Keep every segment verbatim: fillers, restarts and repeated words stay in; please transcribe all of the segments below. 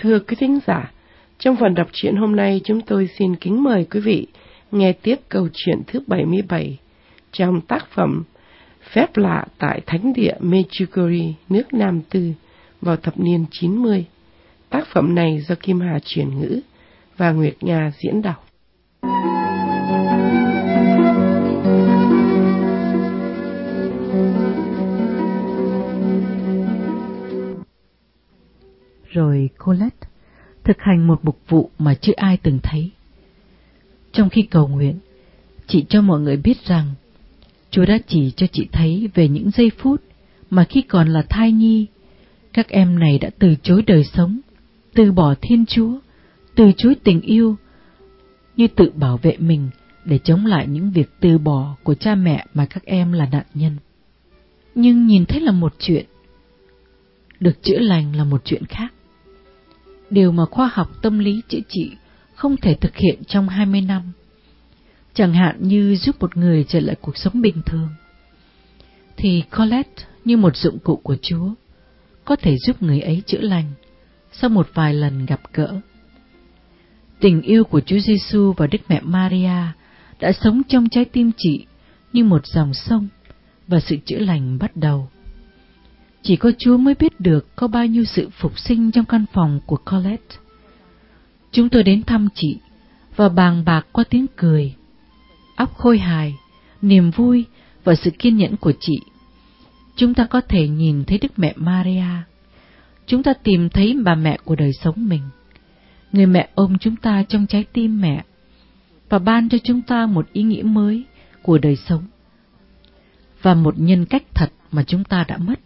Thưa quý thính giả, trong phần đọc truyện hôm nay chúng tôi xin kính mời quý vị nghe tiếp câu chuyện thứ bảy mươi bảy trong tác phẩm Phép lạ tại Thánh địa Medjugorje, nước Nam Tư vào thập niên chín mươi. Tác phẩm này do Kim Hà chuyển ngữ và Nguyệt Nga diễn đọc. Rồi Colette thực hành một mục vụ mà chưa ai từng thấy. Trong khi cầu nguyện, chị cho mọi người biết rằng Chúa đã chỉ cho chị thấy về những giây phút mà khi còn là thai nhi, các em này đã từ chối đời sống, từ bỏ Thiên Chúa, từ chối tình yêu, như tự bảo vệ mình để chống lại những việc từ bỏ của cha mẹ mà các em là nạn nhân. Nhưng nhìn thấy là một chuyện, được chữa lành là một chuyện khác. Điều mà khoa học tâm lý chữa trị không thể thực hiện trong hai mươi năm. Chẳng hạn như giúp một người trở lại cuộc sống bình thường, thì Colette như một dụng cụ của Chúa, có thể giúp người ấy chữa lành sau một vài lần gặp gỡ. Tình yêu của Chúa Giêsu và Đức Mẹ Maria đã sống trong trái tim chị như một dòng sông, và sự chữa lành bắt đầu. Chỉ có Chúa mới biết được có bao nhiêu sự phục sinh trong căn phòng của Colette. Chúng tôi đến thăm chị và bàn bạc qua tiếng cười, óc khôi hài, niềm vui và sự kiên nhẫn của chị. Chúng ta có thể nhìn thấy Đức Mẹ Maria. Chúng ta tìm thấy bà mẹ của đời sống mình, người mẹ ôm chúng ta trong trái tim mẹ và ban cho chúng ta một ý nghĩa mới của đời sống và một nhân cách thật mà chúng ta đã mất.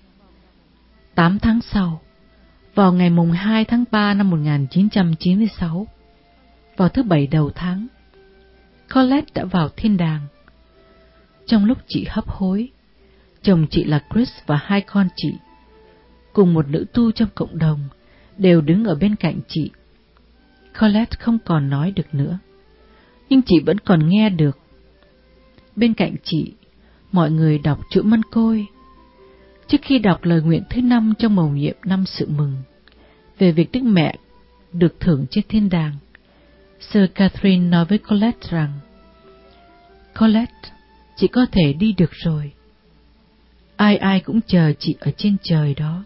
Tám tháng sau, vào ngày mùng hai tháng ba năm một nghìn chín trăm chín mươi sáu, vào thứ bảy đầu tháng, Colette đã vào thiên đàng. Trong lúc chị hấp hối, chồng chị là Chris và hai con chị, cùng một nữ tu trong cộng đồng, đều đứng ở bên cạnh chị. Colette không còn nói được nữa, nhưng chị vẫn còn nghe được. Bên cạnh chị, mọi người đọc chuỗi mân côi. Trước khi đọc lời nguyện thứ năm trong mầu nhiệm năm sự mừng, về việc Đức Mẹ được thưởng trên thiên đàng, Sir Catherine nói với Colette rằng: Colette, chị có thể đi được rồi. Ai ai cũng chờ chị ở trên trời đó.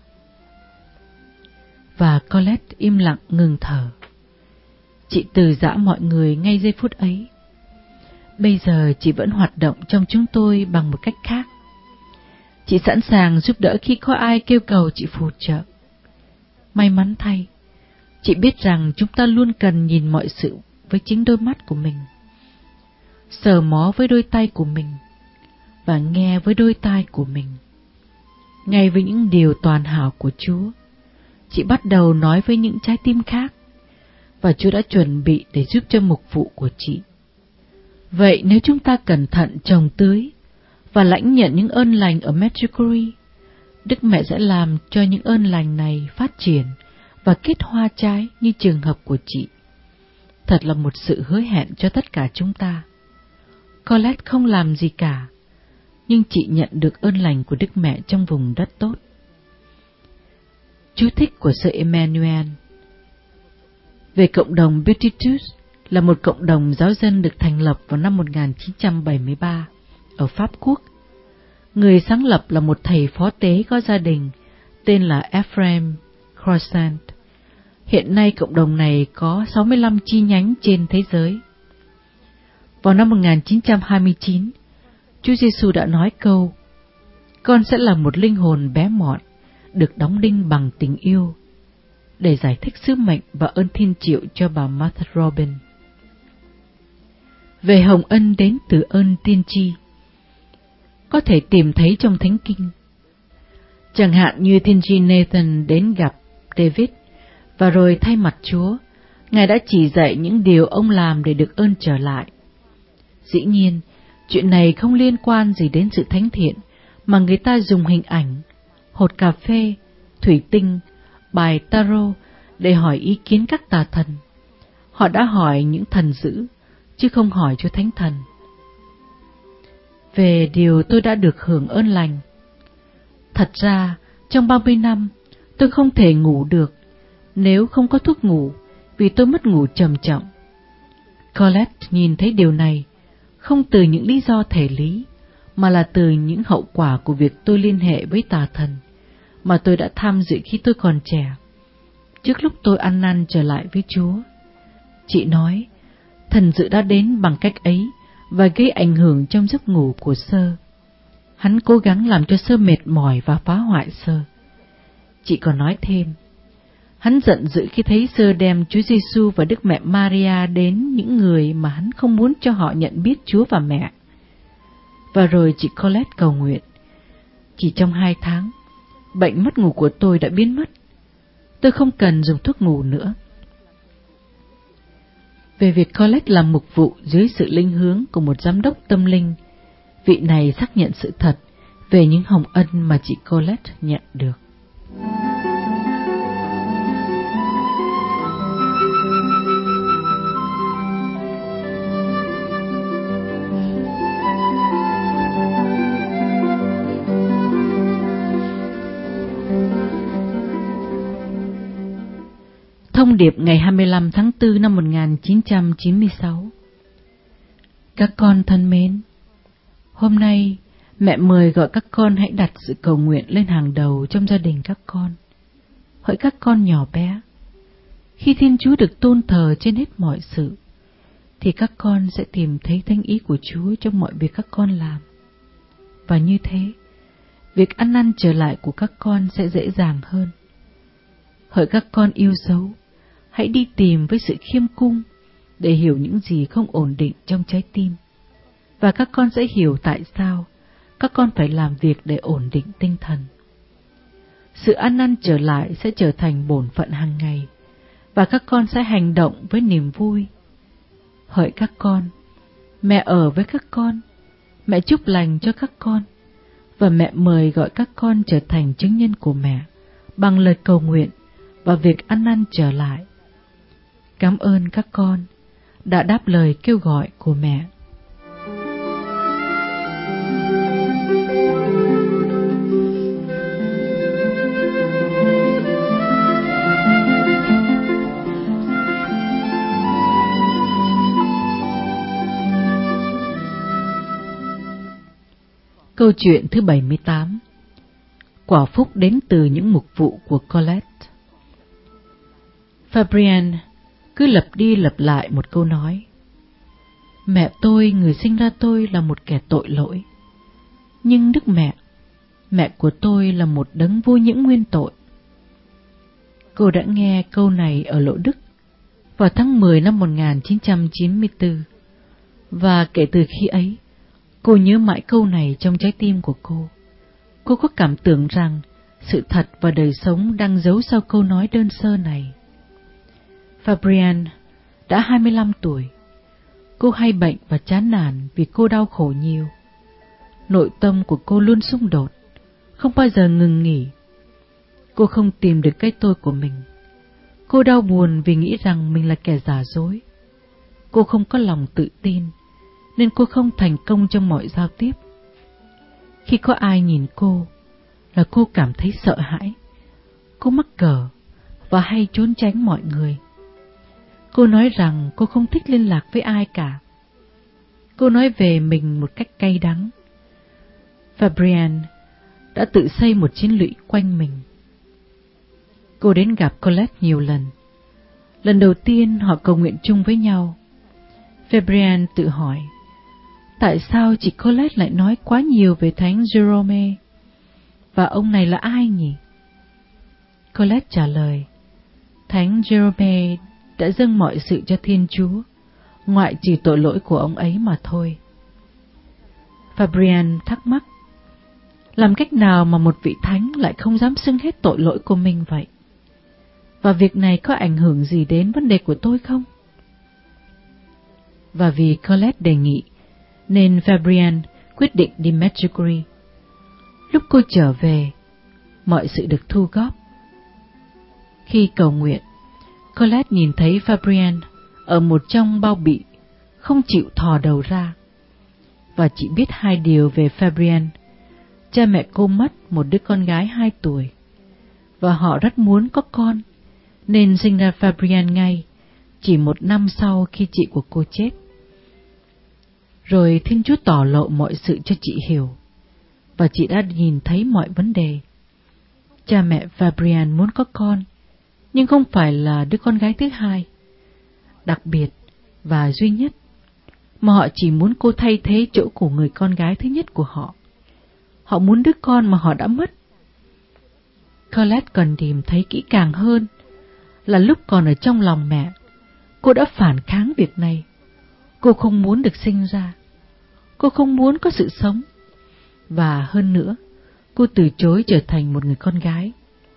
Và Colette im lặng ngừng thở. Chị từ giã mọi người ngay giây phút ấy. Bây giờ chị vẫn hoạt động trong chúng tôi bằng một cách khác. Chị sẵn sàng giúp đỡ khi có ai kêu cầu chị phù trợ. May mắn thay, chị biết rằng chúng ta luôn cần nhìn mọi sự với chính đôi mắt của mình, sờ mó với đôi tay của mình và nghe với đôi tai của mình. Ngay với những điều toàn hảo của Chúa, chị bắt đầu nói với những trái tim khác, và Chúa đã chuẩn bị để giúp cho mục vụ của chị. Vậy nếu chúng ta cẩn thận trồng tưới và lãnh nhận những ơn lành ở Medjugorje, Đức Mẹ sẽ làm cho những ơn lành này phát triển và kết hoa trái như trường hợp của chị. Thật là một sự hứa hẹn cho tất cả chúng ta. Colette không làm gì cả, nhưng chị nhận được ơn lành của Đức Mẹ trong vùng đất tốt. Chú thích của Sir Emmanuel. Về cộng đồng Beatitudes, là một cộng đồng giáo dân được thành lập vào năm một nghìn chín trăm bảy mươi ba ở Pháp Quốc. Người sáng lập là một thầy phó tế có gia đình tên là Ephraim Croissant. Hiện nay cộng đồng này có sáu mươi lăm chi nhánh trên thế giới. Vào năm một nghìn chín trăm hai mươi chín, Chúa Giêsu đã nói câu: Con sẽ là một linh hồn bé mọn, được đóng đinh bằng tình yêu, để giải thích sứ mệnh và ơn thiên triệu cho bà Martha Robin. Về hồng ân đến từ ơn tiên tri, có thể tìm thấy trong Thánh Kinh. Chẳng hạn như tiên tri Nathan đến gặp David, và rồi thay mặt Chúa, Ngài đã chỉ dạy những điều ông làm để được ơn trở lại. Dĩ nhiên, chuyện này không liên quan gì đến sự thánh thiện, mà người ta dùng hình ảnh, hột cà phê, thủy tinh, bài tarot để hỏi ý kiến các tà thần. Họ đã hỏi những thần dữ, chứ không hỏi cho thánh thần. Về điều tôi đã được hưởng ơn lành, thật ra trong ba mươi năm tôi không thể ngủ được nếu không có thuốc ngủ, vì tôi mất ngủ trầm trọng. Colette nhìn thấy điều này, không từ những lý do thể lý, mà là từ những hậu quả của việc tôi liên hệ với tà thần, mà tôi đã tham dự khi tôi còn trẻ, trước lúc tôi ăn năn trở lại với Chúa. Chị nói, thần dữ đã đến bằng cách ấy và gây ảnh hưởng trong giấc ngủ của Sơ. Hắn cố gắng làm cho Sơ mệt mỏi và phá hoại Sơ. Chị còn nói thêm, hắn giận dữ khi thấy Sơ đem Chúa Giêsu và Đức Mẹ Maria đến những người mà hắn không muốn cho họ nhận biết Chúa và Mẹ. Và rồi chị Colette cầu nguyện. Chỉ trong hai tháng, bệnh mất ngủ của tôi đã biến mất. Tôi không cần dùng thuốc ngủ nữa. Về việc Colette làm mục vụ dưới sự linh hướng của một giám đốc tâm linh, vị này xác nhận sự thật về những hồng ân mà chị Colette nhận được. Thông điệp ngày hai mươi lăm tháng tư năm một nghìn chín trăm chín mươi sáu. Các con thân mến, hôm nay mẹ mời gọi các con hãy đặt sự cầu nguyện lên hàng đầu trong gia đình các con. Hỡi các con nhỏ bé, khi Thiên Chúa được tôn thờ trên hết mọi sự, thì các con sẽ tìm thấy thánh ý của Chúa trong mọi việc các con làm. Và như thế, việc ăn năn trở lại của các con sẽ dễ dàng hơn. Hỡi các con yêu dấu, hãy đi tìm với sự khiêm cung để hiểu những gì không ổn định trong trái tim. Và các con sẽ hiểu tại sao các con phải làm việc để ổn định tinh thần. Sự ăn năn trở lại sẽ trở thành bổn phận hàng ngày, và các con sẽ hành động với niềm vui. Hỡi các con, mẹ ở với các con, mẹ chúc lành cho các con, và mẹ mời gọi các con trở thành chứng nhân của mẹ bằng lời cầu nguyện và việc ăn năn trở lại. Cảm ơn các con đã đáp lời kêu gọi của mẹ. Câu chuyện thứ bảy mươi tám. Quả phúc đến từ những mục vụ của Colette. Fabienne cứ lặp đi lặp lại một câu nói. Mẹ tôi, người sinh ra tôi, là một kẻ tội lỗi. Nhưng Đức Mẹ, mẹ của tôi là một đấng vô những nguyên tội. Cô đã nghe câu này ở Lộ Đức vào tháng mười năm một nghìn chín trăm chín mươi tư. Và kể từ khi ấy, cô nhớ mãi câu này trong trái tim của cô. Cô có cảm tưởng rằng sự thật và đời sống đang giấu sau câu nói đơn sơ này. Fabienne đã hai mươi lăm tuổi. Cô hay bệnh và chán nản vì cô đau khổ nhiều. Nội tâm của cô luôn xung đột, không bao giờ ngừng nghỉ. Cô không tìm được cái tôi của mình. Cô đau buồn vì nghĩ rằng mình là kẻ giả dối. Cô không có lòng tự tin, nên cô không thành công trong mọi giao tiếp. Khi có ai nhìn cô là cô cảm thấy sợ hãi. Cô mắc cỡ và hay trốn tránh mọi người. Cô nói rằng cô không thích liên lạc với ai cả. Cô nói về mình một cách cay đắng. Fabienne đã tự xây một chiến lũy quanh mình. Cô đến gặp Colette nhiều lần. Lần đầu tiên họ cầu nguyện chung với nhau. Fabienne tự hỏi, tại sao chị Colette lại nói quá nhiều về Thánh Jerome? Và ông này là ai nhỉ? Colette trả lời, Thánh Jerome đã dâng mọi sự cho Thiên Chúa, ngoại trừ tội lỗi của ông ấy mà thôi. Fabienne thắc mắc, làm cách nào mà một vị thánh lại không dám xưng hết tội lỗi của mình vậy? Và việc này có ảnh hưởng gì đến vấn đề của tôi không? Và vì Colette đề nghị, nên Fabienne quyết định đi Medjugorje. Lúc cô trở về, mọi sự được thu góp. Khi cầu nguyện, Colette nhìn thấy Fabienne ở một trong bao bị, không chịu thò đầu ra. Và chị biết hai điều về Fabienne. Cha mẹ cô mất một đứa con gái hai tuổi, và họ rất muốn có con, nên sinh ra Fabian ngay, chỉ một năm sau khi chị của cô chết. Rồi Thiên Chúa tỏ lộ mọi sự cho chị hiểu, và chị đã nhìn thấy mọi vấn đề. Cha mẹ Fabian muốn có con, nhưng không phải là đứa con gái thứ hai, đặc biệt và duy nhất, mà họ chỉ muốn cô thay thế chỗ của người con gái thứ nhất của họ. Họ muốn đứa con mà họ đã mất. Colette còn tìm thấy kỹ càng hơn là lúc còn ở trong lòng mẹ, cô đã phản kháng việc này. Cô không muốn được sinh ra. Cô không muốn có sự sống. Và hơn nữa, cô từ chối trở thành một người con gái.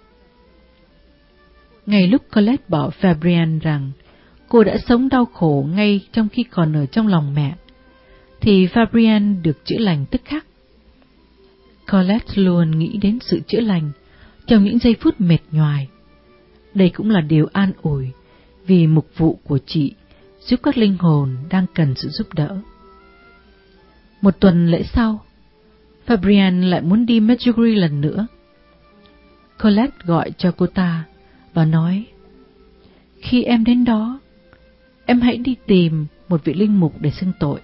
Ngay lúc Colette bảo Fabian rằng cô đã sống đau khổ ngay trong khi còn ở trong lòng mẹ, thì Fabian được chữa lành tức khắc. Colette luôn nghĩ đến sự chữa lành trong những giây phút mệt nhoài. Đây cũng là điều an ủi vì mục vụ của chị giúp các linh hồn đang cần sự giúp đỡ. Một tuần lễ sau, Fabian lại muốn đi Medjugorje lần nữa. Colette gọi cho cô ta và nói, khi em đến đó, em hãy đi tìm một vị linh mục để xưng tội.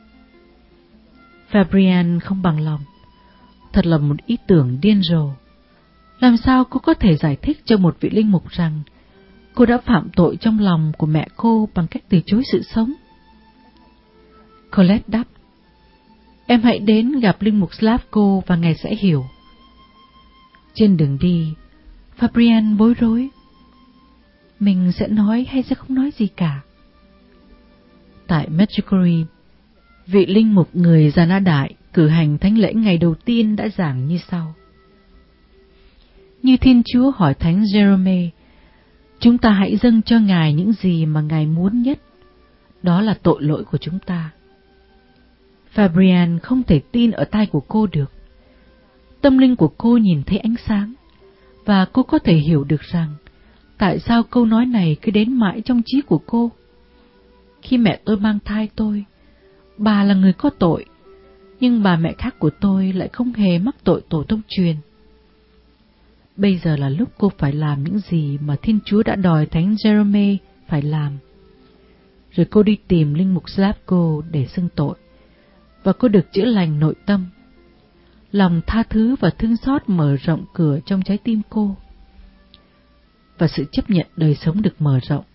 Fabian không bằng lòng. Thật là một ý tưởng điên rồ. Làm sao cô có thể giải thích cho một vị linh mục rằng cô đã phạm tội trong lòng của mẹ cô bằng cách từ chối sự sống? Colette đáp, em hãy đến gặp linh mục Slavko và ngài sẽ hiểu. Trên đường đi, Fabian bối rối. Mình sẽ nói hay sẽ không nói gì cả? Tại Medjugorje, vị linh mục người Già Na Đại cử hành thánh lễ ngày đầu tiên đã giảng như sau. Như Thiên Chúa hỏi Thánh Jerome, chúng ta hãy dâng cho Ngài những gì mà Ngài muốn nhất. Đó là tội lỗi của chúng ta. Fabian không thể tin ở tai của cô được. Tâm linh của cô nhìn thấy ánh sáng, và cô có thể hiểu được rằng tại sao câu nói này cứ đến mãi trong trí của cô. Khi mẹ tôi mang thai tôi, bà là người có tội, nhưng bà mẹ khác của tôi lại không hề mắc tội tổ tông truyền. Bây giờ là lúc cô phải làm những gì mà Thiên Chúa đã đòi Thánh Jerome phải làm. Rồi cô đi tìm linh mục Slavko để xưng tội, và cô được chữa lành nội tâm. Lòng tha thứ và thương xót mở rộng cửa trong trái tim cô, và sự chấp nhận đời sống được mở rộng.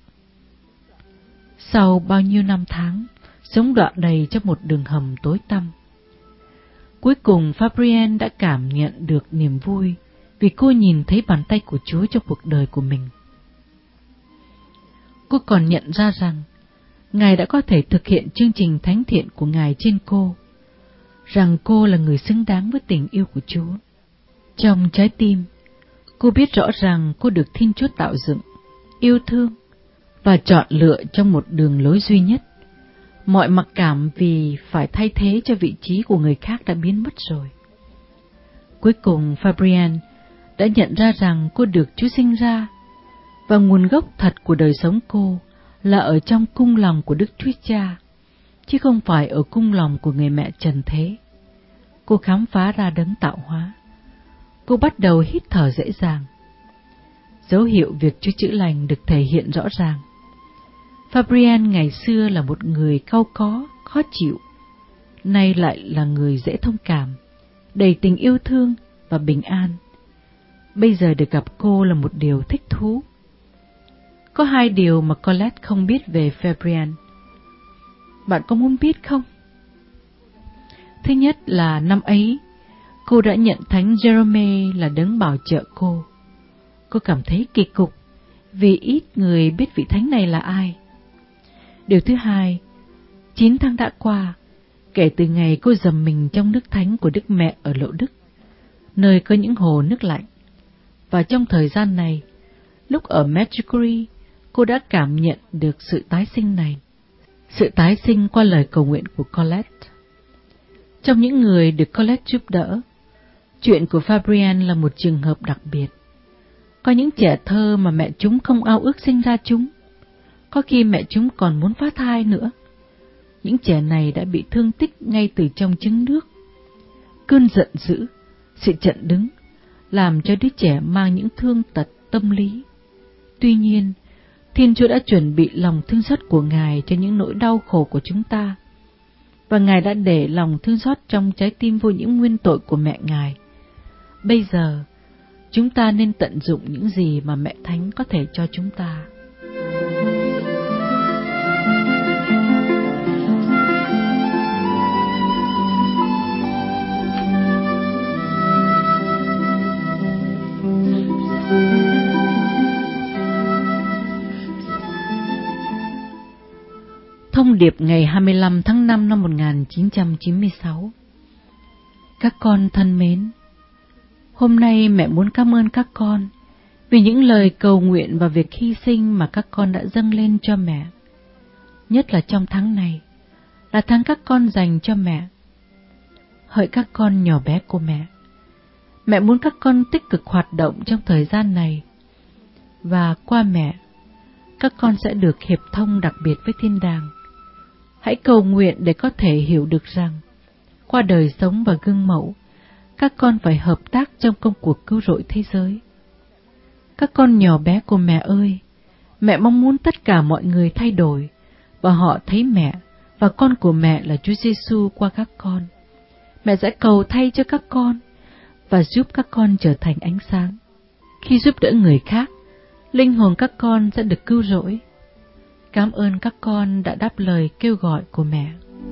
Sau bao nhiêu năm tháng, sống đọa đầy trong một đường hầm tối tăm, cuối cùng Fabian đã cảm nhận được niềm vui vì cô nhìn thấy bàn tay của Chúa trong cuộc đời của mình. Cô còn nhận ra rằng Ngài đã có thể thực hiện chương trình thánh thiện của Ngài trên cô, rằng cô là người xứng đáng với tình yêu của Chúa. Trong trái tim, cô biết rõ rằng cô được Thiên Chúa tạo dựng, yêu thương và chọn lựa trong một đường lối duy nhất. Mọi mặc cảm vì phải thay thế cho vị trí của người khác đã biến mất rồi. Cuối cùng Fabian đã nhận ra rằng cô được Chúa sinh ra, và nguồn gốc thật của đời sống cô là ở trong cung lòng của Đức Chúa Cha, chứ không phải ở cung lòng của người mẹ trần thế. Cô khám phá ra đấng tạo hóa. Cô bắt đầu hít thở dễ dàng. Dấu hiệu việc Chúa chữa lành được thể hiện rõ ràng. Fabian ngày xưa là một người cau có, khó chịu, nay lại là người dễ thông cảm, đầy tình yêu thương và bình an. Bây giờ được gặp cô là một điều thích thú. Có hai điều mà Colette không biết về Fabian. Bạn có muốn biết không? Thứ nhất là năm ấy, cô đã nhận Thánh Jerome là đấng bảo trợ cô. Cô cảm thấy kỳ cục vì ít người biết vị thánh này là ai. Điều thứ hai, chín tháng đã qua, kể từ ngày cô dầm mình trong nước thánh của Đức Mẹ ở Lộ Đức, nơi có những hồ nước lạnh. Và trong thời gian này, lúc ở Medjugorje, cô đã cảm nhận được sự tái sinh này. Sự tái sinh qua lời cầu nguyện của Colette. Trong những người được Colette giúp đỡ, chuyện của Fabian là một trường hợp đặc biệt. Có những trẻ thơ mà mẹ chúng không ao ước sinh ra chúng. Có khi mẹ chúng còn muốn phá thai nữa. Những trẻ này đã bị thương tích ngay từ trong trứng nước. Cơn giận dữ, sự chặn đứng, làm cho đứa trẻ mang những thương tật tâm lý. Tuy nhiên, Thiên Chúa đã chuẩn bị lòng thương xót của Ngài cho những nỗi đau khổ của chúng ta, và Ngài đã để lòng thương xót trong trái tim vô nhiễm nguyên tội của mẹ Ngài. Bây giờ, chúng ta nên tận dụng những gì mà Mẹ Thánh có thể cho chúng ta. Thông điệp ngày hai mươi lăm tháng năm năm một nghìn chín trăm chín mươi sáu. Các con thân mến, hôm nay mẹ muốn cảm ơn các con vì những lời cầu nguyện và việc hy sinh mà các con đã dâng lên cho mẹ. Nhất là trong tháng này, là tháng các con dành cho mẹ. Hỡi các con nhỏ bé của mẹ, mẹ muốn các con tích cực hoạt động trong thời gian này, và qua mẹ, các con sẽ được hiệp thông đặc biệt với thiên đàng. Hãy cầu nguyện để có thể hiểu được rằng, qua đời sống và gương mẫu, các con phải hợp tác trong công cuộc cứu rỗi thế giới. Các con nhỏ bé của mẹ ơi, mẹ mong muốn tất cả mọi người thay đổi, và họ thấy mẹ và con của mẹ là Chúa Giêsu qua các con. Mẹ sẽ cầu thay cho các con, và giúp các con trở thành ánh sáng. Khi giúp đỡ người khác, linh hồn các con sẽ được cứu rỗi. Cảm ơn các con đã đáp lời kêu gọi của mẹ.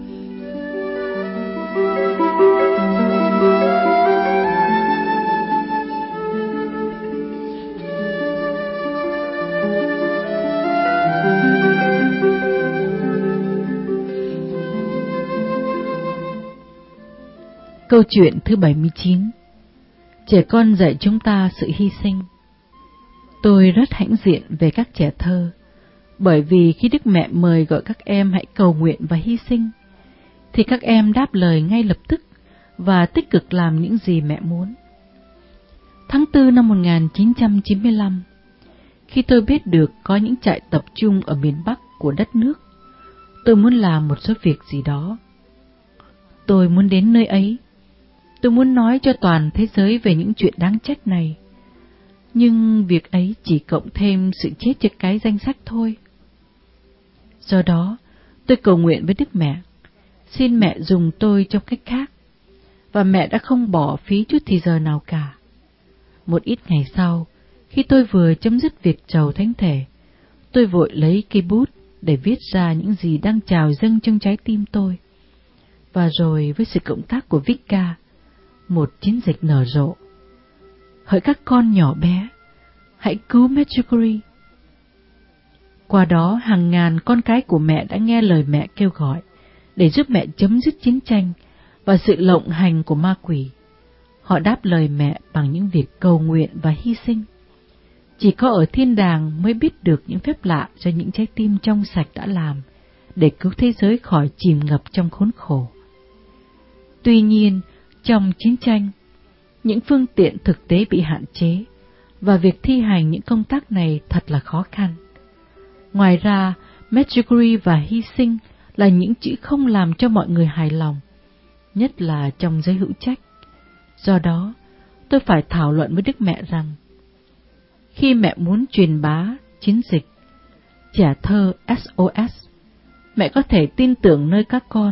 Câu chuyện thứ bảy mươi chín. Trẻ con dạy chúng ta sự hy sinh. Tôi rất hãnh diện về các trẻ thơ, bởi vì khi Đức Mẹ mời gọi các em hãy cầu nguyện và hy sinh, thì các em đáp lời ngay lập tức và tích cực làm những gì mẹ muốn. Tháng tư năm một nghìn chín trăm chín mươi lăm, khi tôi biết được có những trại tập trung ở miền Bắc của đất nước, tôi muốn làm một số việc gì đó. Tôi muốn đến nơi ấy. Tôi muốn nói cho toàn thế giới về những chuyện đáng trách này. Nhưng việc ấy chỉ cộng thêm sự chết cho cái danh sách thôi. Do đó, tôi cầu nguyện với Đức Mẹ, xin mẹ dùng tôi trong cách khác, và mẹ đã không bỏ phí chút thì giờ nào cả. Một ít ngày sau, khi tôi vừa chấm dứt việc trầu thánh thể, tôi vội lấy cây bút để viết ra những gì đang trào dâng trong trái tim tôi. Và rồi với sự cộng tác của Vika, một chiến dịch nở rộ. Hỡi các con nhỏ bé, hãy cứu Medjugorje. Qua đó, hàng ngàn con cái của mẹ đã nghe lời mẹ kêu gọi để giúp mẹ chấm dứt chiến tranh và sự lộng hành của ma quỷ. Họ đáp lời mẹ bằng những việc cầu nguyện và hy sinh. Chỉ có ở thiên đàng mới biết được những phép lạ do những trái tim trong sạch đã làm để cứu thế giới khỏi chìm ngập trong khốn khổ. Tuy nhiên, trong chiến tranh, những phương tiện thực tế bị hạn chế, và việc thi hành những công tác này thật là khó khăn. Ngoài ra, Medjugorje và hy sinh là những chữ không làm cho mọi người hài lòng, nhất là trong giới hữu trách. Do đó, tôi phải thảo luận với Đức Mẹ rằng, khi mẹ muốn truyền bá chiến dịch trẻ thơ ét ô ét, mẹ có thể tin tưởng nơi các con.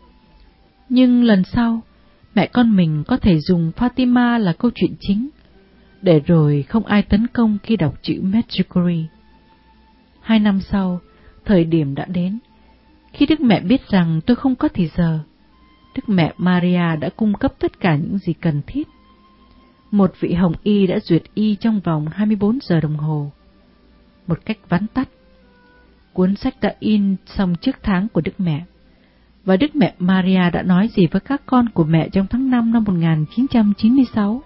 Nhưng lần sau, mẹ con mình có thể dùng Fatima là câu chuyện chính, để rồi không ai tấn công khi đọc chữ Medjugorje. Hai năm sau, thời điểm đã đến. Khi Đức Mẹ biết rằng tôi không có thì giờ, Đức Mẹ Maria đã cung cấp tất cả những gì cần thiết. Một vị hồng y đã duyệt y trong vòng hai mươi bốn giờ đồng hồ. Một cách vắn tắt, cuốn sách đã in xong trước tháng của Đức Mẹ. Và Đức Mẹ Maria đã nói gì với các con của mẹ trong tháng năm năm một nghìn chín trăm chín mươi sáu?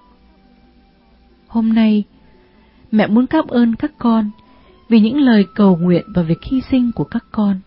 Hôm nay, mẹ muốn cảm ơn các con vì những lời cầu nguyện và việc hy sinh của các con.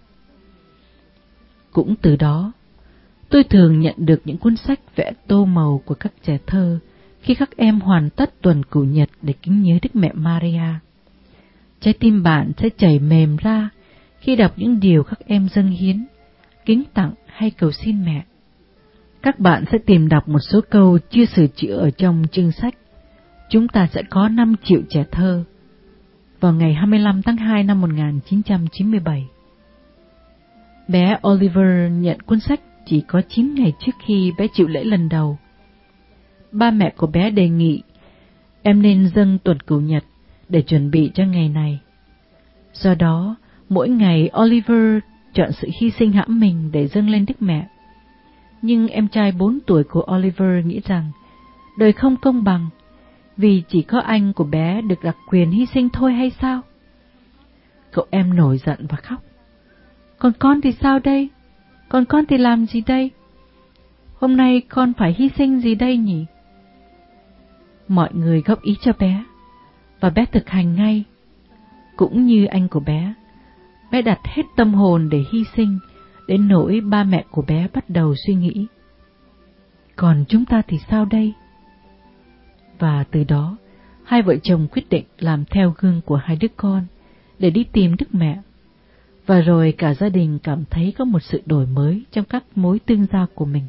Cũng từ đó, tôi thường nhận được những cuốn sách vẽ tô màu của các trẻ thơ khi các em hoàn tất tuần cửu nhật để kính nhớ Đức Mẹ Maria. Trái tim bạn sẽ chảy mềm ra khi đọc những điều các em dâng hiến, kính tặng hay cầu xin mẹ. Các bạn sẽ tìm đọc một số câu chưa sửa chữa ở trong chương sách. Chúng ta sẽ có năm triệu trẻ thơ. vào ngày hai mươi lăm tháng hai năm một nghìn chín trăm chín mươi bảy. Bé Oliver nhận cuốn sách chỉ có chín ngày trước khi bé chịu lễ lần đầu. Ba mẹ của bé đề nghị em nên dâng tuần cửu nhật để chuẩn bị cho ngày này. Do đó, mỗi ngày Oliver chọn sự hy sinh hãm mình để dâng lên Đức Mẹ. Nhưng em trai bốn tuổi của Oliver nghĩ rằng đời không công bằng, vì chỉ có anh của bé được đặc quyền hy sinh thôi hay sao? Cậu em nổi giận và khóc. Còn con thì sao đây? Còn con thì làm gì đây? Hôm nay con phải hy sinh gì đây nhỉ? Mọi người góp ý cho bé, và bé thực hành ngay. Cũng như anh của bé, bé đặt hết tâm hồn để hy sinh, đến nỗi ba mẹ của bé bắt đầu suy nghĩ. Còn chúng ta thì sao đây? Và từ đó, hai vợ chồng quyết định làm theo gương của hai đứa con để đi tìm Đức Mẹ. Và rồi cả gia đình cảm thấy có một sự đổi mới trong các mối tương giao của mình.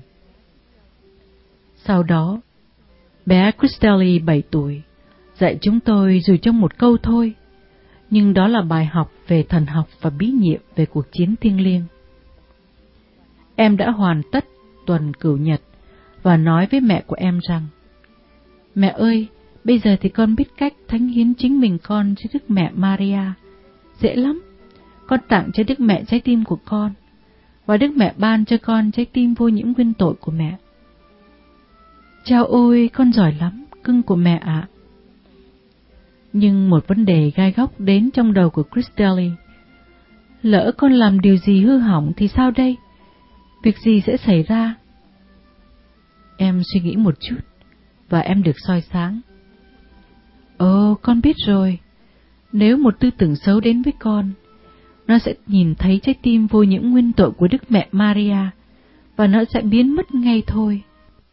Sau đó, bé Christelle bảy tuổi dạy chúng tôi dù trong một câu thôi, nhưng đó là bài học về thần học và bí nhiệm về cuộc chiến thiêng liêng. Em đã hoàn tất tuần cửu nhật và nói với mẹ của em rằng: Mẹ ơi, bây giờ thì con biết cách thánh hiến chính mình con cho Đức Mẹ Maria. Dễ lắm, con tặng cho Đức Mẹ trái tim của con, và Đức Mẹ ban cho con trái tim vô nhiễm nguyên tội của mẹ. Chao ôi, con giỏi lắm, cưng của mẹ ạ. Nhưng một vấn đề gai góc đến trong đầu của Christelle. Lỡ con làm điều gì hư hỏng thì sao đây? Việc gì sẽ xảy ra? Em suy nghĩ một chút, và em được soi sáng. Ồ, con biết rồi. Nếu một tư tưởng xấu đến với con, nó sẽ nhìn thấy trái tim vô nhiễm nguyên tội của Đức Mẹ Maria, và nó sẽ biến mất ngay thôi.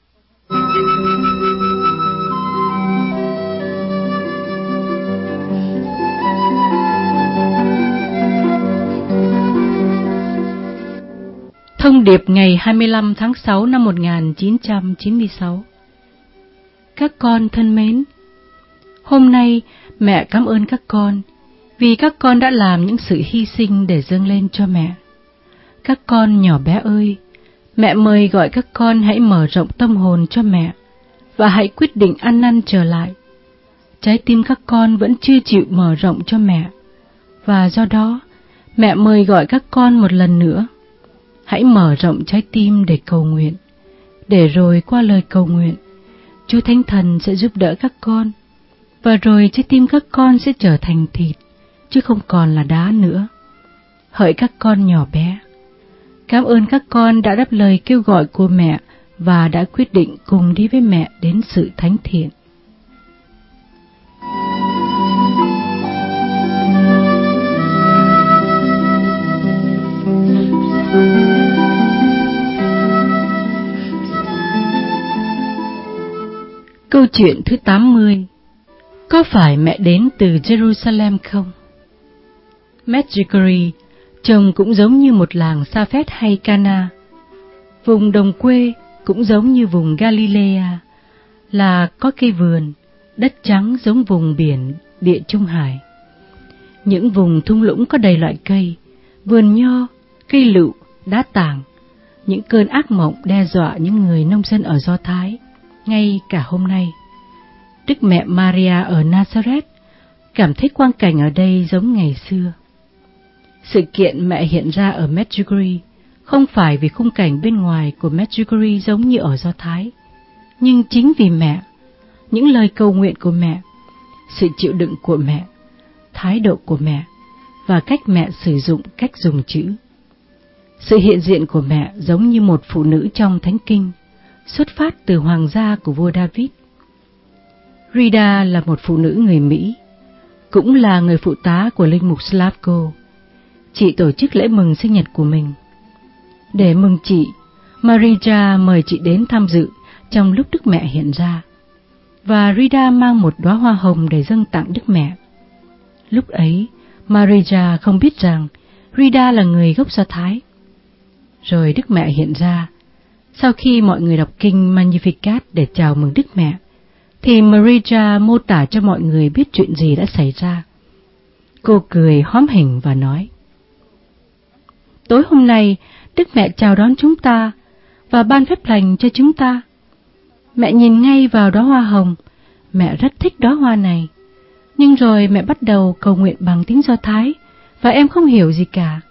Thông điệp ngày hai mươi lăm tháng sáu năm một nghìn chín trăm chín mươi sáu. Các con thân mến, hôm nay mẹ cảm ơn các con vì các con đã làm những sự hy sinh để dâng lên cho mẹ. Các con nhỏ bé ơi, mẹ mời gọi các con hãy mở rộng tâm hồn cho mẹ và hãy quyết định ăn năn trở lại. Trái tim các con vẫn chưa chịu mở rộng cho mẹ, và do đó mẹ mời gọi các con một lần nữa. Hãy mở rộng trái tim để cầu nguyện, để rồi qua lời cầu nguyện, Chúa Thánh Thần sẽ giúp đỡ các con, và rồi trái tim các con sẽ trở thành thịt, chứ không còn là đá nữa. Hỡi các con nhỏ bé, cảm ơn các con đã đáp lời kêu gọi của mẹ và đã quyết định cùng đi với mẹ đến sự thánh thiện. Câu chuyện thứ tám mươi. Có phải mẹ đến từ Jerusalem không? Medjugorje trông cũng giống như một làng Sa-phét hay Cana. Vùng đồng quê cũng giống như vùng Galilea, là có cây vườn, đất trắng giống vùng biển Địa Trung Hải. Những vùng thung lũng có đầy loại cây, vườn nho, cây lựu, đá tảng. Những cơn ác mộng đe dọa những người nông dân ở Do Thái, ngay cả hôm nay. Đức Mẹ Maria ở Nazareth cảm thấy quang cảnh ở đây giống ngày xưa. Sự kiện mẹ hiện ra ở Medjugorje không phải vì khung cảnh bên ngoài của Medjugorje giống như ở Do Thái, nhưng chính vì mẹ, những lời cầu nguyện của mẹ, sự chịu đựng của mẹ, thái độ của mẹ và cách mẹ sử dụng cách dùng chữ. Sự hiện diện của mẹ giống như một phụ nữ trong Thánh Kinh, xuất phát từ hoàng gia của vua David. Rida là một phụ nữ người Mỹ, cũng là người phụ tá của linh mục Slavko. Chị tổ chức lễ mừng sinh nhật của mình. Để mừng chị, Maria mời chị đến tham dự trong lúc Đức Mẹ hiện ra, và Rida mang một đóa hoa hồng để dâng tặng Đức Mẹ. Lúc ấy, Maria không biết rằng Rida là người gốc Do Thái. Rồi Đức Mẹ hiện ra. Sau khi mọi người đọc kinh Magnificat để chào mừng Đức Mẹ, thì Maria mô tả cho mọi người biết chuyện gì đã xảy ra. Cô cười hóm hỉnh và nói: tối hôm nay, Đức Mẹ chào đón chúng ta và ban phép lành cho chúng ta. Mẹ nhìn ngay vào đóa hoa hồng, mẹ rất thích đóa hoa này. Nhưng rồi mẹ bắt đầu cầu nguyện bằng tiếng Do Thái, và em không hiểu gì cả.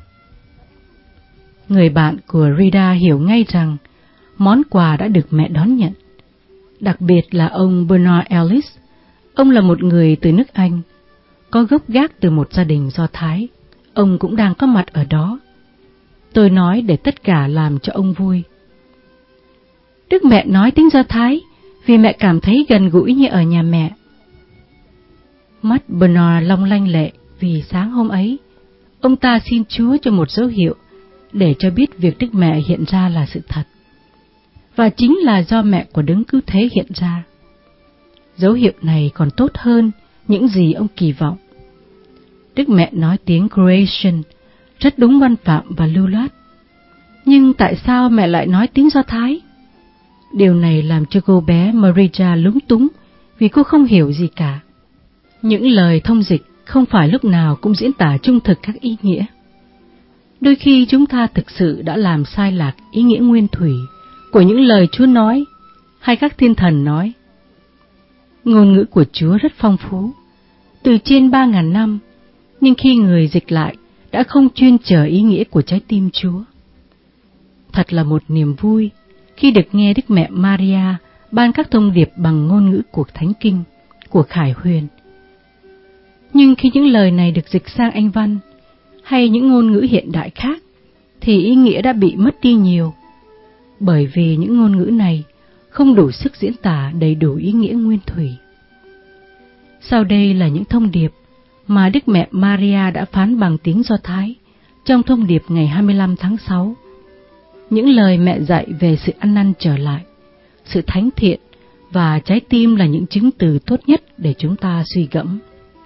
Người bạn của Rita hiểu ngay rằng món quà đã được mẹ đón nhận. Đặc biệt là ông Bernard Ellis. Ông là một người từ nước Anh, có gốc gác từ một gia đình Do Thái. Ông cũng đang có mặt ở đó. Tôi nói để tất cả làm cho ông vui. Đức Mẹ nói tiếng Do Thái vì mẹ cảm thấy gần gũi như ở nhà mẹ. Mắt Bernard long lanh lệ vì sáng hôm ấy, ông ta xin Chúa cho một dấu hiệu để cho biết việc Đức Mẹ hiện ra là sự thật, và chính là do mẹ của Đấng Cứu Thế hiện ra. Dấu hiệu này còn tốt hơn những gì ông kỳ vọng. Đức Mẹ nói tiếng Croatian, rất đúng văn phạm và lưu loát. Nhưng tại sao mẹ lại nói tiếng Do Thái? Điều này làm cho cô bé Maria lúng túng vì cô không hiểu gì cả. Những lời thông dịch không phải lúc nào cũng diễn tả trung thực các ý nghĩa. Đôi khi chúng ta thực sự đã làm sai lạc ý nghĩa nguyên thủy của những lời Chúa nói hay các thiên thần nói. Ngôn ngữ của Chúa rất phong phú, từ trên ba ngàn năm, nhưng khi người dịch lại đã không chuyên trở ý nghĩa của trái tim Chúa. Thật là một niềm vui khi được nghe Đức Mẹ Maria ban các thông điệp bằng ngôn ngữ của Thánh Kinh, của Khải Huyền. Nhưng khi những lời này được dịch sang Anh văn hay những ngôn ngữ hiện đại khác, thì ý nghĩa đã bị mất đi nhiều, bởi vì những ngôn ngữ này không đủ sức diễn tả đầy đủ ý nghĩa nguyên thủy. Sau đây là những thông điệp mà Đức Mẹ Maria đã phán bằng tiếng Do Thái trong thông điệp ngày hai mươi lăm tháng sáu. Những lời mẹ dạy về sự ăn năn trở lại, sự thánh thiện và trái tim là những chứng từ tốt nhất để chúng ta suy gẫm.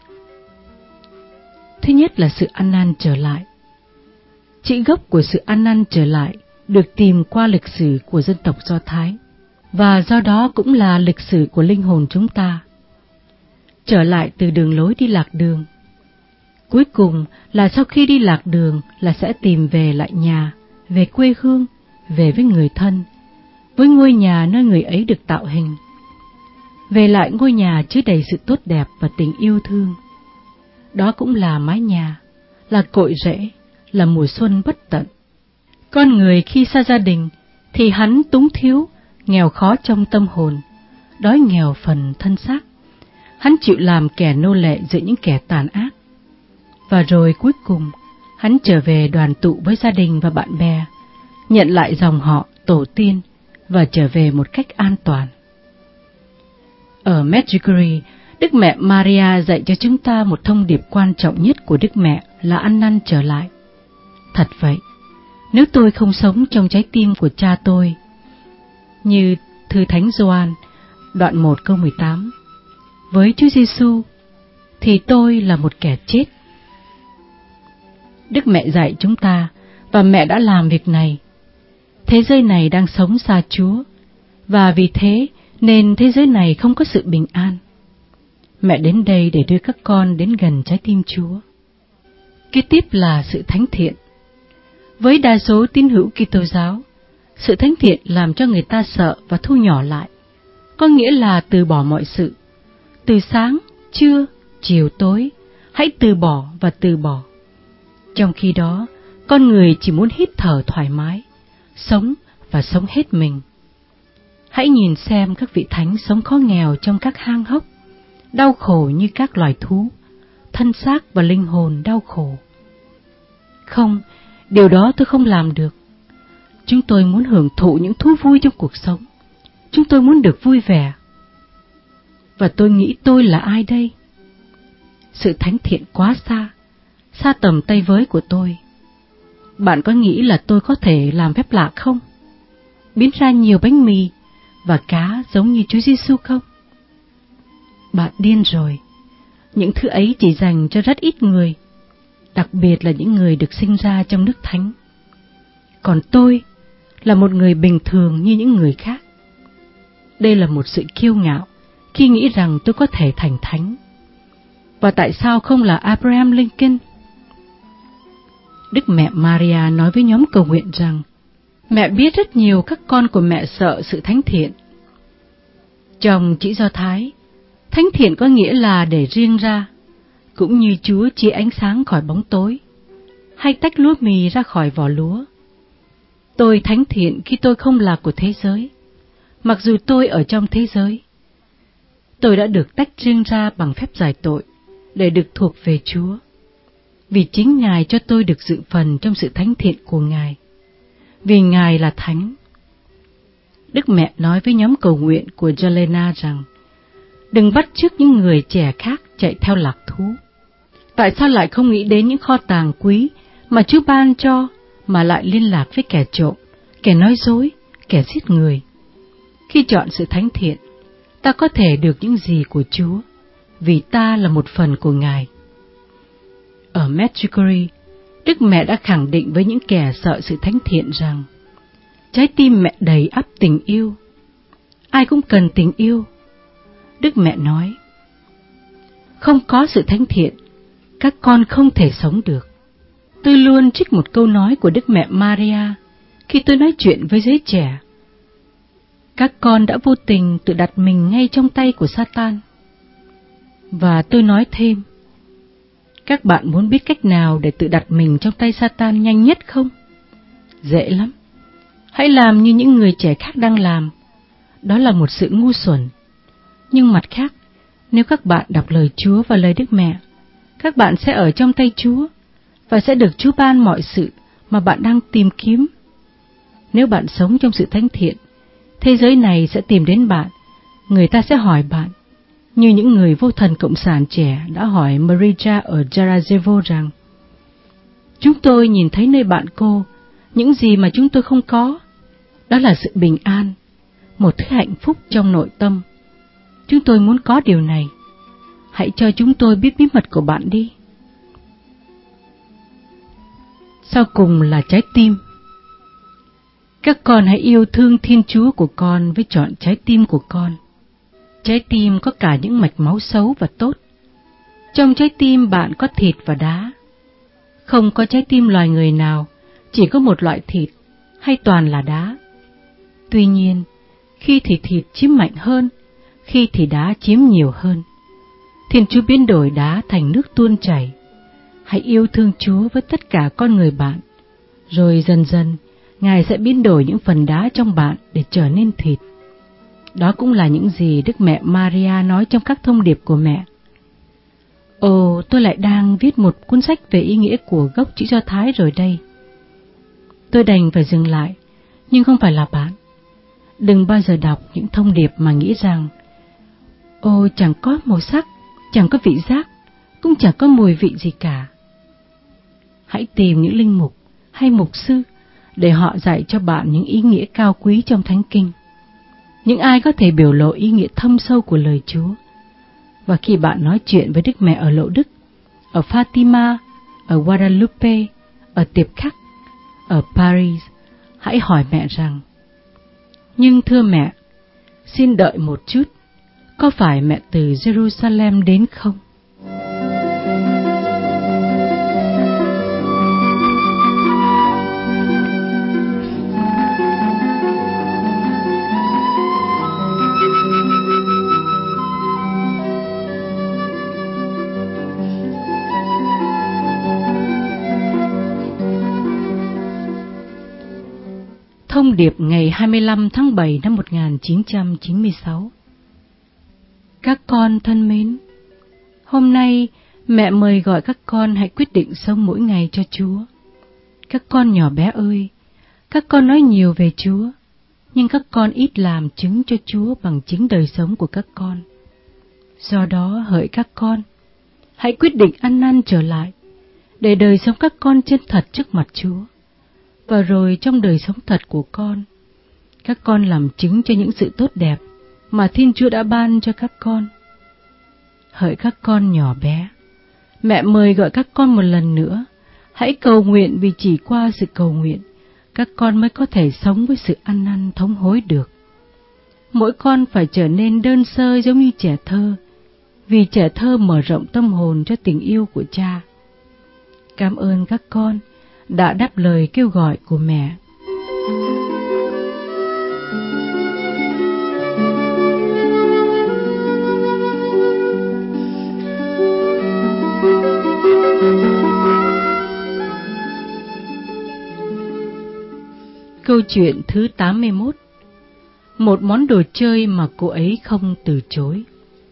Thứ nhất là sự ăn năn trở lại. Chỉ gốc của sự ăn năn trở lại được tìm qua lịch sử của dân tộc Do Thái, và do đó cũng là lịch sử của linh hồn chúng ta. Trở lại từ đường lối đi lạc đường. Cuối cùng là sau khi đi lạc đường là sẽ tìm về lại nhà, về quê hương, về với người thân, với ngôi nhà nơi người ấy được tạo hình. Về lại ngôi nhà chứa đầy sự tốt đẹp và tình yêu thương. Đó cũng là mái nhà, là cội rễ, là mùa xuân bất tận. Con người khi xa gia đình thì hắn túng thiếu, nghèo khó trong tâm hồn, đói nghèo phần thân xác. Hắn chịu làm kẻ nô lệ giữa những kẻ tàn ác. Và rồi cuối cùng, hắn trở về đoàn tụ với gia đình và bạn bè, nhận lại dòng họ, tổ tiên và trở về một cách an toàn. Ở Medjugorje, Đức Mẹ Maria dạy cho chúng ta một thông điệp quan trọng nhất của Đức Mẹ là ăn năn trở lại. Thật vậy, nếu tôi không sống trong trái tim của cha tôi, như thư Thánh Gioan, đoạn một câu mười tám, với Chúa Giêsu, thì tôi là một kẻ chết. Đức Mẹ dạy chúng ta, và mẹ đã làm việc này. Thế giới này đang sống xa Chúa, và vì thế nên thế giới này không có sự bình an. Mẹ đến đây để đưa các con đến gần trái tim Chúa. Kế tiếp là sự thánh thiện. Với đa số tín hữu Kitô giáo, sự thánh thiện làm cho người ta sợ và thu nhỏ lại, có nghĩa là từ bỏ mọi sự. Từ sáng, trưa, chiều, tối, hãy từ bỏ và từ bỏ. Trong khi đó, con người chỉ muốn hít thở thoải mái, sống và sống hết mình. Hãy nhìn xem các vị thánh sống khó nghèo trong các hang hốc, đau khổ như các loài thú, thân xác và linh hồn đau khổ. Không, điều đó tôi không làm được. Chúng tôi muốn hưởng thụ những thú vui trong cuộc sống. Chúng tôi muốn được vui vẻ. Và tôi nghĩ tôi là ai đây? Sự thánh thiện quá xa, xa tầm tay với của tôi. Bạn có nghĩ là tôi có thể làm phép lạ không? Biến ra nhiều bánh mì và cá giống như Chúa Giêsu không? Bạn điên rồi. Những thứ ấy chỉ dành cho rất ít người, đặc biệt là những người được sinh ra trong nước thánh. Còn tôi là một người bình thường như những người khác. Đây là một sự kiêu ngạo khi nghĩ rằng tôi có thể thành thánh. Và tại sao không là Abraham Lincoln? Đức mẹ Maria nói với nhóm cầu nguyện rằng, mẹ biết rất nhiều các con của mẹ sợ sự thánh thiện. Trong chữ Do Thái, thánh thiện có nghĩa là để riêng ra, cũng như Chúa chia ánh sáng khỏi bóng tối, hay tách lúa mì ra khỏi vỏ lúa. Tôi thánh thiện khi tôi không là của thế giới, mặc dù tôi ở trong thế giới. Tôi đã được tách riêng ra bằng phép giải tội, để được thuộc về Chúa, vì chính Ngài cho tôi được dự phần trong sự thánh thiện của Ngài, vì Ngài là thánh. Đức mẹ nói với nhóm cầu nguyện của Jelena rằng, đừng bắt chước những người trẻ khác chạy theo lạc thú. Tại sao lại không nghĩ đến những kho tàng quý mà Chúa ban cho, mà lại liên lạc với kẻ trộm, kẻ nói dối, kẻ giết người? Khi chọn sự thánh thiện, ta có thể được những gì của Chúa, vì ta là một phần của Ngài. Ở Medjugorje, Đức mẹ đã khẳng định với những kẻ sợ sự thánh thiện rằng, trái tim mẹ đầy ắp tình yêu. Ai cũng cần tình yêu. Đức mẹ nói, không có sự thánh thiện, các con không thể sống được. Tôi luôn trích một câu nói của Đức mẹ Maria khi tôi nói chuyện với giới trẻ. Các con đã vô tình tự đặt mình ngay trong tay của Satan. Và tôi nói thêm, các bạn muốn biết cách nào để tự đặt mình trong tay Satan nhanh nhất không? Dễ lắm. Hãy làm như những người trẻ khác đang làm. Đó là một sự ngu xuẩn. Nhưng mặt khác, nếu các bạn đọc lời Chúa và lời Đức mẹ, các bạn sẽ ở trong tay Chúa và sẽ được Chúa ban mọi sự mà bạn đang tìm kiếm. Nếu bạn sống trong sự thánh thiện, thế giới này sẽ tìm đến bạn. Người ta sẽ hỏi bạn, như những người vô thần cộng sản trẻ đã hỏi Marija ở Sarajevo rằng, chúng tôi nhìn thấy nơi bạn cô những gì mà chúng tôi không có. Đó là sự bình an, một thứ hạnh phúc trong nội tâm. Chúng tôi muốn có điều này. Hãy cho chúng tôi biết bí mật của bạn đi. Sau cùng là trái tim. Các con hãy yêu thương Thiên Chúa của con với trọn trái tim của con. Trái tim có cả những mạch máu xấu và tốt. Trong trái tim bạn có thịt và đá. Không có trái tim loài người nào, chỉ có một loại thịt, hay toàn là đá. Tuy nhiên, khi thì thịt chiếm mạnh hơn, khi thì đá chiếm nhiều hơn. Thiên Chúa biến đổi đá thành nước tuôn chảy. Hãy yêu thương Chúa với tất cả con người bạn, rồi dần dần, Ngài sẽ biến đổi những phần đá trong bạn để trở nên thịt. Đó cũng là những gì Đức mẹ Maria nói trong các thông điệp của mẹ. Ồ, tôi lại đang viết một cuốn sách về ý nghĩa của gốc chữ Do Thái rồi đây. Tôi đành phải dừng lại, nhưng không phải là bạn. Đừng bao giờ đọc những thông điệp mà nghĩ rằng, ồ, chẳng có màu sắc, chẳng có vị giác, cũng chẳng có mùi vị gì cả. Hãy tìm những linh mục hay mục sư để họ dạy cho bạn những ý nghĩa cao quý trong Thánh Kinh. Những ai có thể biểu lộ ý nghĩa thâm sâu của lời Chúa. Và khi bạn nói chuyện với Đức Mẹ ở Lộ Đức, ở Fatima, ở Guadalupe, ở Tiệp Khắc, ở Paris, hãy hỏi mẹ rằng, nhưng thưa mẹ, xin đợi một chút, có phải mẹ từ Jerusalem đến không? Thông điệp ngày hai mươi lăm tháng bảy năm một nghìn chín trăm chín mươi sáu. Các con thân mến, hôm nay mẹ mời gọi các con hãy quyết định sống mỗi ngày cho Chúa. Các con nhỏ bé ơi, các con nói nhiều về Chúa, nhưng các con ít làm chứng cho Chúa bằng chính đời sống của các con. Do đó hỡi các con, hãy quyết định ăn năn trở lại, để đời sống các con chân thật trước mặt Chúa. Và rồi trong đời sống thật của con, các con làm chứng cho những sự tốt đẹp mà Thiên Chúa đã ban cho các con. Hỡi các con nhỏ bé, mẹ mời gọi các con một lần nữa, hãy cầu nguyện, vì chỉ qua sự cầu nguyện, các con mới có thể sống với sự ăn năn thống hối được. Mỗi con phải trở nên đơn sơ giống như trẻ thơ, vì trẻ thơ mở rộng tâm hồn cho tình yêu của cha. Cảm ơn các con đã đáp lời kêu gọi của mẹ. Câu chuyện thứ tám mươi mốt. Một món đồ chơi mà cô ấy không từ chối.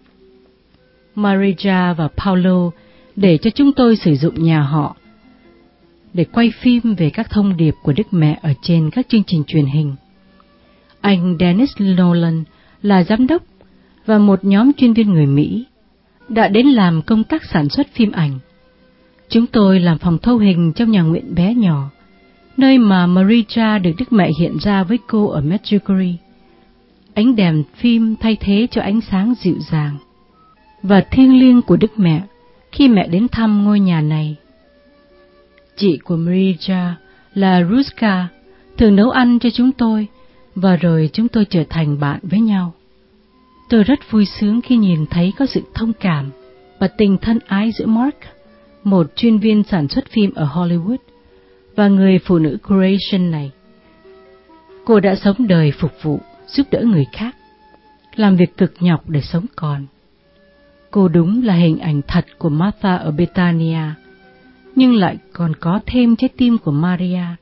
Maria và Paulo để cho chúng tôi sử dụng nhà họ để quay phim về các thông điệp của Đức Mẹ ở trên các chương trình truyền hình. Anh Dennis Nolan là giám đốc và một nhóm chuyên viên người Mỹ đã đến làm công tác sản xuất phim ảnh. Chúng tôi làm phòng thâu hình trong nhà nguyện bé nhỏ, nơi mà Maria được Đức Mẹ hiện ra với cô ở Medjugorje. Ánh đèn phim thay thế cho ánh sáng dịu dàng và thiêng liêng của Đức Mẹ khi mẹ đến thăm ngôi nhà này. Chị của Maria là Ruska thường nấu ăn cho chúng tôi, và rồi chúng tôi trở thành bạn với nhau. Tôi rất vui sướng khi nhìn thấy có sự thông cảm và tình thân ái giữa Mark, một chuyên viên sản xuất phim ở Hollywood, và người phụ nữ Croatian này. Cô đã sống đời phục vụ, giúp đỡ người khác, làm việc cực nhọc để sống còn. Cô đúng là hình ảnh thật của Martha ở Bethania, nhưng lại còn có thêm trái tim của Maria.